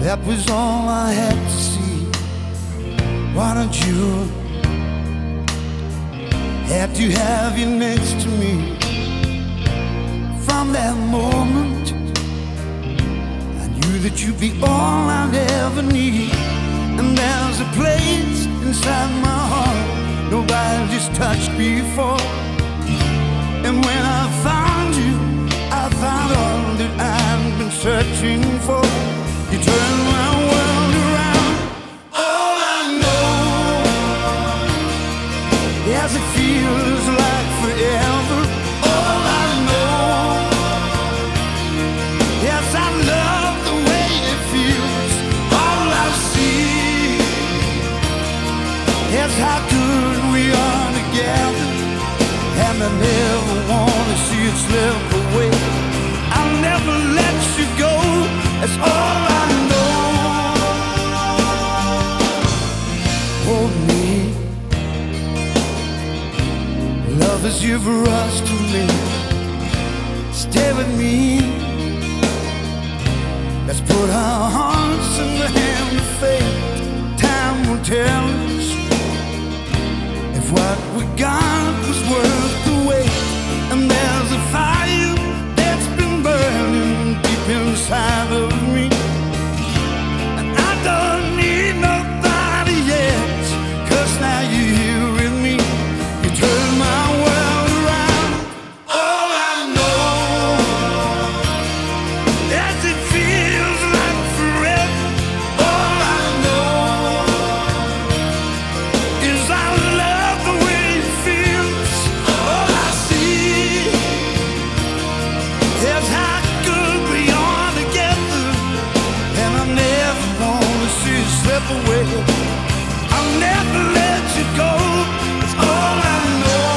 That was all I had to see. Why don't you had to have you next to me? From that moment I knew that you'd be all I'd ever need. And there's a place inside my heart nobody just touched before. And when I found you, I found all that I've been searching for. You turned my world around. All I know, yes, it feels like forever. All I know, yes, I love the way it feels. All I see, yes, how good we are together. And I never wanna see it slip away. I'll never let you go, that's all I know. Hold me, love as you've rushed to me. Stay with me, let's put our hearts in the hand of fate. Time will tell us if what we got was worth the wait. And there's a fire that's been burning deep inside of me, and I don't need nobody else, 'cause now you're here with me. You turn my world around. All I know, yes, it feels like forever. All I know is I love the way it feels. All I see is how good we are together. And I never wanna see it slip away. I'll never let you go, it's all I know.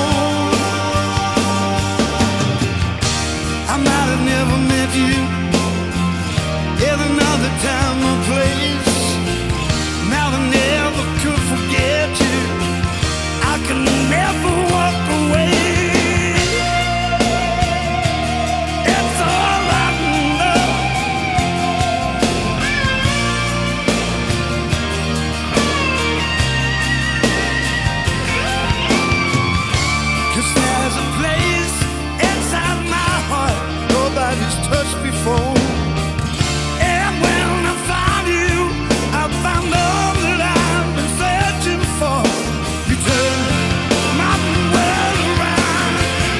I might have never met you in another time or place. Now I never could forget you. I can never walk away. It's all I know. 'Cause there's a place inside my heart nobody's touched before. And when I found you, I found all that I've been searching for. You turned my world around.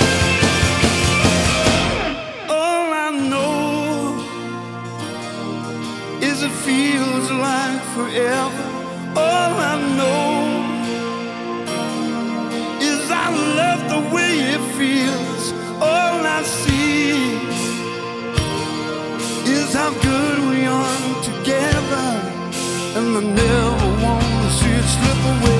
All I know is it feels like forever. All I know is I love the way it feels. All I see is how good we are together. And I never want to see it slip away.